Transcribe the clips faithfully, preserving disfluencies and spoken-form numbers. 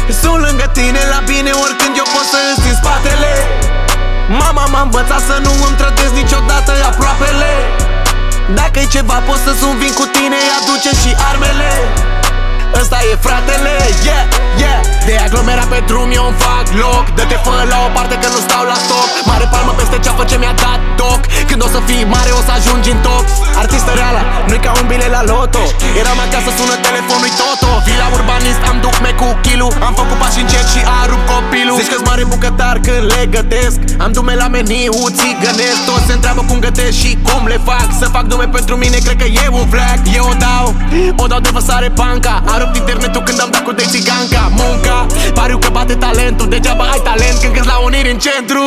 Sunt lângă tine la bine oricând eu pot să îți țin spatele. Mama m-a învățat să nu îmi trădez niciodată aproapele. Dacă-i ceva pot să sun vin cu tine, aduce și armele. Ăsta e fratele, yeah, yeah. De aglomerat pe drum eu îmi fac loc. Dă-te fă la o parte că nu stau la stop. Mare palmă peste ceafă ce mi-a dat toc. Când o să fii mare o să ajungi în top. Artistă reală, nu-i ca un bilet la loto. Eram acasă, sună telefonul-i Toto. Vila urbanist, am ducme cu kilu. Am făcut pași încet și a rupt copilul. Zici că-s mare bucătar când le gătesc. Am dume la meniu, țigănesc. Toți se întreabă cum gătesc și cum le fac. Să fac dume pentru mine, cred că e un flag. Eu o dau, o dau de văsare banca. A rupt internetul când am dat cu de țiganca. Munca, pariu că bate talentul. Degeaba ai talent când câți la uniri în centru.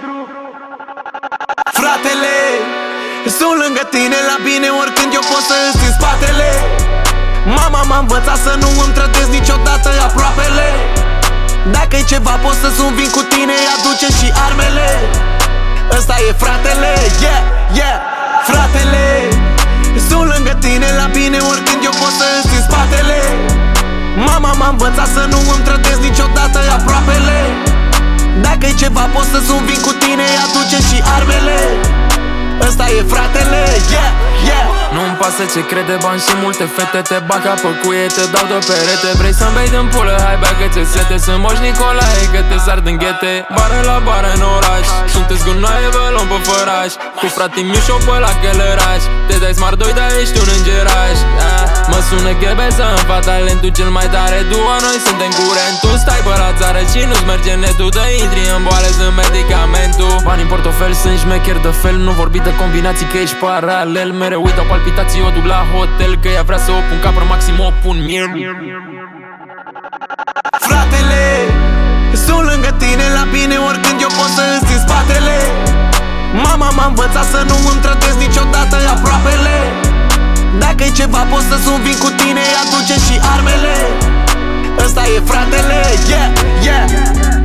Fratele, sunt lângă tine la bine oricând eu pot să îți țin spatele. Mama m-a învățat să nu îmi trădez niciodată aproapele. Dacă-i ceva pot să sun vin cu tine, aduce și armele. Ăsta e fratele, yeah, yeah. Fratele, sunt lângă tine la bine oricând eu pot să îți țin spatele. Mama m-a învățat să nu îmi trădez niciodată aproapele. Dacă-i ceva pot să sun vin cu tine, aduce și armele. Ăsta e fratele, yeah, yeah. Nu-mi pasă ce crede, bani și multe fete. Te bag ca pe cuie, te dau de perete. Vrei să-mi bei din pulă, hai bea că ți-e sete. Sunt Moș Nicolae, că te sar din ghete. Bară la bară în oraș, sunteți gunoaie, vă luăm pe făraș. Cu fratii miu și-o pe la chelăraș. Te dai smart doi, dar ești un îngeraș, ah. Mă sună ghebeză, îmi fac talentul cel mai tare. Dua, noi suntem curent, tu stai pe la țară și nu-ți merge netul. Dă intri în boale, sunt medicamentul. Bani în portofel, sunt șmecher de fel. Nu vorbi de combinații că ești paralel. Mereu uit o palpitații, o duc la hotel. Că ea vrea să o pun capră, maxim o pun mie. Fratele, sunt lângă tine la bine oricând eu pot să îți țin spatele. Mama m-a învățat să nu îmi trădez niciodată aproapele. Dacă-i ceva pot să sun vin cu tine, aduce și armele. Ăsta e fratele, yeah, yeah.